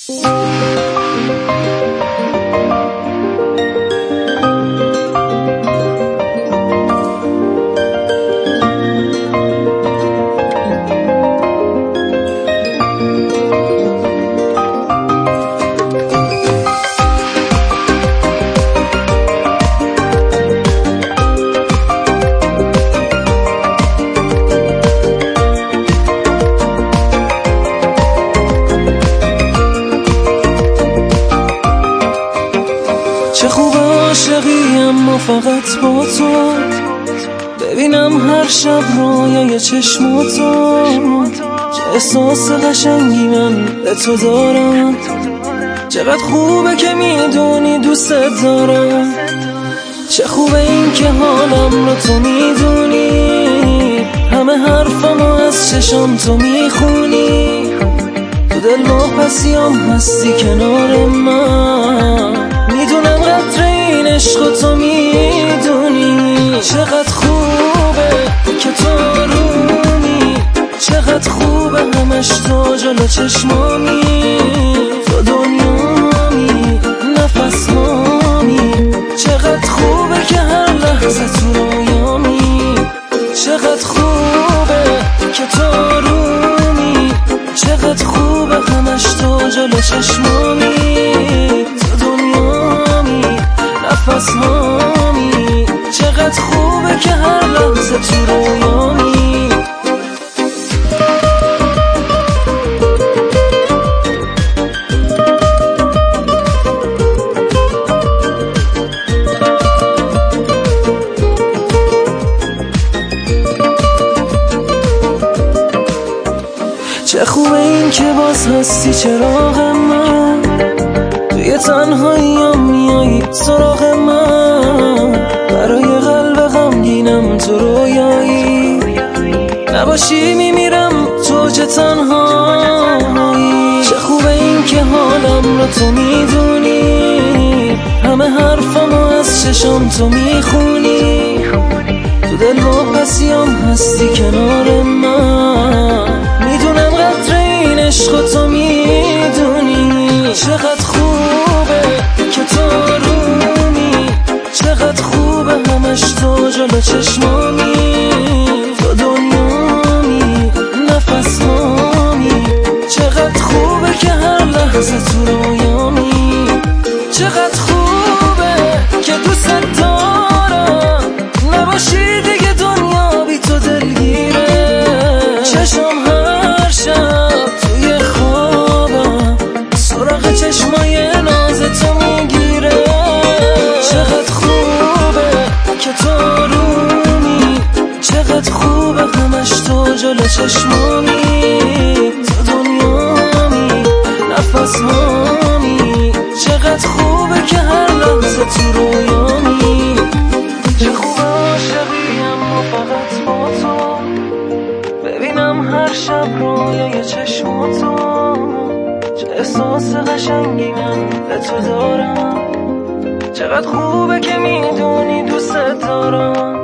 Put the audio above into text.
چه خوب عاشقی اما فقط با تو، ببینم هر شب رویای چشماتو. چه احساس قشنگی من به تو دارم، چقدر خوبه که میدونی دوست دارم. چه خوبه این که حالم رو تو میدونی، همه حرفمو از چشام تو میخونی. تو دل ماپسیام هستی کنار من، میدونم قدر این عشق تو میدونی. چقدر خوبه که تو آرومی، چقدر خوبه همش تو جلو چشمامی. تو دنیامی، نفس هامی، چقدر خوبه که هر لحظه تو رویامی. چقدر خوبه که تو آرومی، چقدر خوبه همش تو جلو چشمامی. تو دنیامی، نفس هامی، چقدر خوبه که هر لحظه تو رویامی. چه خوبه این که باز هستی چراغ من، توی تنهاییام میایی سراغ من. برای قلب غمگینم تو رویایی، نباشی میمیرم تو چه تنهایی. چه خوبه این که حالم رو تو میدونی، همه حرفمو از چشام تو میخونی. تو دل واپسیام هستی کنار من، میدونم قدر این عشق تو میدونی. چقدر خوبه که تو آرومی، چقدر خوبه همش تو جلو چشمامی. تو دنیامی، نفس هامی، چقدر خوبه که هر لحظه تو رویامی. چقدر خوبه که دوست دارم، نباشی دیگه دنیا بی تو دلگیره. چشم هر شب توی خوابم سراغ چشمای ناز تو میگیره. چقدر خوبه که تو آرومی، چقدر خوبه همش تو جلو چشمامی. تو دنیامی، نفس هامی، چقدر خوبه که هر لحظه تو رویامی. چه خوب عاشقی اما فقط با تو، ببینم هر شب رویای چشماتو. چه احساس قشنگی من به تو دارم، چقدر خوبه که میدونی دوست دارم.